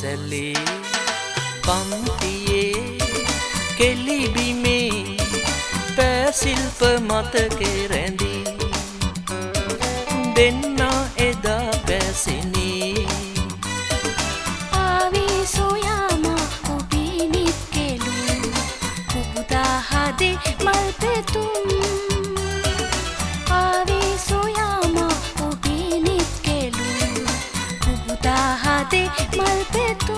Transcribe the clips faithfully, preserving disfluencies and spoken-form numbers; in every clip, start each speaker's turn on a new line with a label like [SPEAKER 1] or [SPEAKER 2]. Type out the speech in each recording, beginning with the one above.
[SPEAKER 1] පාසලේ පන්තියේ කෙලිබිමේ පැසිල්ප මතකේ රැඳී දෙන්නා එදා පැසිනී
[SPEAKER 2] ආවී සොයාමා ඔබේ නිත් කෙලු කුබුදා හදේ මල් පෙතුම් ආවී සොයාමා ඔබේ නිත් කෙලු කුබුදා හදේ මල් පෙතුම්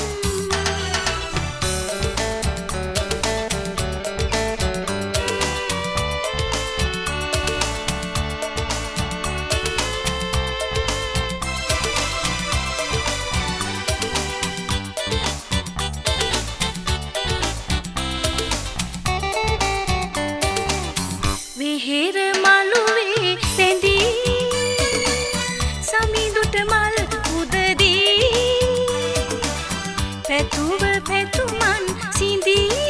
[SPEAKER 2] විහිර මළුවේ රැඳී සමිඳුට මල් උදදී පැතුව පැතුමන් සිඳී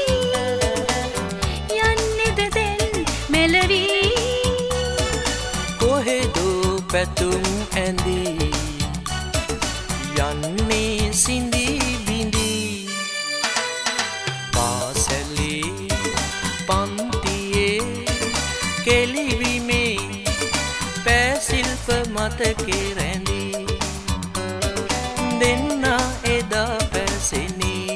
[SPEAKER 2] යන්නේද දැන් මෙලවී
[SPEAKER 1] කොහෙදෝ පැතුම් ඇඳී යන්නේ සිඳී බිඳී පාසලේ පන්තියේ කෙලිබිමේ පැසිල්ප මතකේ රැඳී දෙන්නා එදා පැසිනී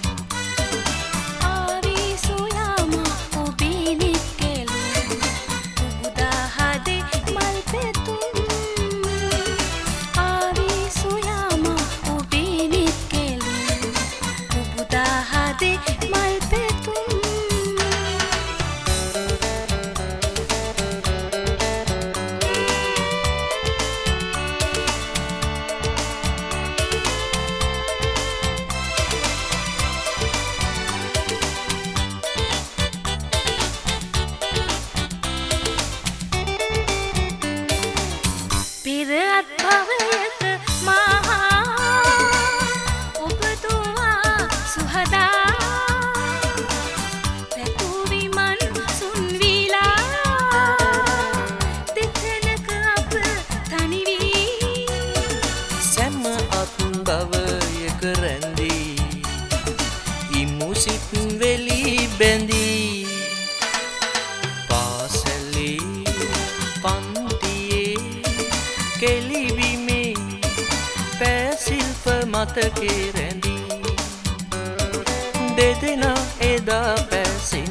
[SPEAKER 2] ආවී සොයාමා ඔබේ නිත් කෙලු කුබුදා හදේ මල් පෙතුම් ආවී සොයාමා ඔබේ නිත් කෙලු කුබුදා හදේ මල් පෙතුම් පෙරත් භවයක මහා ඔබතුමා සුහදා පැතුවිමන් සුන්විලා දෙතැනක අප තනිවී
[SPEAKER 1] සැම අත් භවයක රැඳී ඉමුසිත් වෙලී බැඳී පාසලේ පන්තියේ කෙලිබිමේ පැසිල්ප මතකේ රැඳී දෙදෙනා එදා පැසි